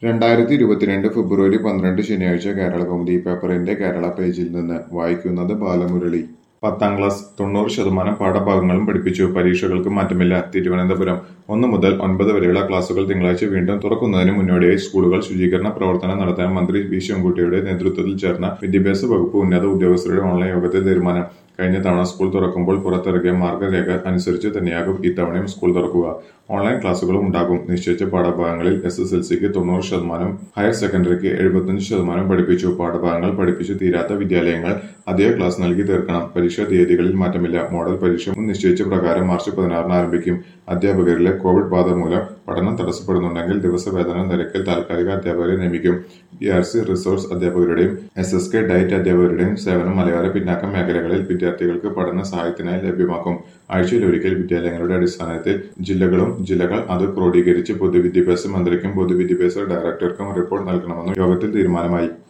2022 ഫെബ്രുവരി 12 ശനിയാഴ്ച കേരളകൗമുദി പേപ്പറിന്റെ കേരള പേജിൽ നിന്ന് വായിക്കുന്നത് ബാലമുരളി. 10ാം ക്ലാസ് 90% പാഠഭാഗങ്ങളും പഠിപ്പിച്ചു. പരീക്ഷകൾക്ക് മാറ്റമില്ല. തിരുവനന്തപുരം 1 മുതൽ 9 വരെയുള്ള ക്ലാസുകൾ തിങ്കളാഴ്ച വീണ്ടും തുറക്കുന്നതിന് മുന്നോടിയായി സ്കൂളുകൾ ശുചീകരണ പ്രവർത്തനം നടത്താൻ മന്ത്രി വി ശിവൻകുട്ടിയുടെ നേതൃത്വത്തിൽ ചേർന്ന വിദ്യാഭ്യാസ വകുപ്പ് ഉന്നത ഉദ്യോഗസ്ഥരുടെ ഓൺലൈൻ യോഗത്തിൽ തീരുമാനം. കഴിഞ്ഞ തവണ സ്കൂൾ തുറക്കുമ്പോൾ പുറത്തിറക്കിയ മാർഗരേഖ അനുസരിച്ച് തന്നെയാകും ഇത്തവണയും സ്കൂൾ തുറക്കുക. ഓൺലൈൻ ക്ലാസുകളും ഉണ്ടാകും. നിശ്ചയിച്ച പാഠഭാഗങ്ങളിൽ SSLCക്ക് 90%, ഹയർ സെക്കൻഡറിക്ക് 75% പഠിപ്പിച്ചു. പാഠഭാഗങ്ങൾ പഠിപ്പിച്ചു തീരാത്ത വിദ്യാലയങ്ങൾ അധിക ക്ലാസ് നൽകി തീർക്കണം. പരീക്ഷാ തീയതികളിൽ മാറ്റമില്ല. മോഡൽ പരീക്ഷ മുൻ നിശ്ചയിച്ച പ്രകാരം മാർച്ച് 16 ആരംഭിക്കും. അധ്യാപകരിലെ കോവിഡ് ബാധ മൂലം പഠനം തടസ്സപ്പെടുന്നുണ്ടെങ്കിൽ ദിവസവേതന നിരക്കിൽ താൽക്കാലിക അധ്യാപകരെ നിയമിക്കും. DRC റിസോഴ്സ് അധ്യാപകരുടെയും SSK ഡയറ്റ് അധ്യാപകരുടെയും സേവനം മലയോര പിന്നാക്ക മേഖലകളിൽ വിദ്യാർത്ഥികൾക്ക് പഠന സഹായത്തിനായി ലഭ്യമാക്കും. ആഴ്ചയിലൊരിക്കൽ വിദ്യാലയങ്ങളുടെ അടിസ്ഥാനത്തിൽ ജില്ലകൾ അത് ക്രോഡീകരിച്ച് പൊതുവിദ്യാഭ്യാസ മന്ത്രിക്കും പൊതുവിദ്യാഭ്യാസ ഡയറക്ടർക്കും റിപ്പോർട്ട് നൽകണമെന്നും യോഗത്തിൽ തീരുമാനമായി.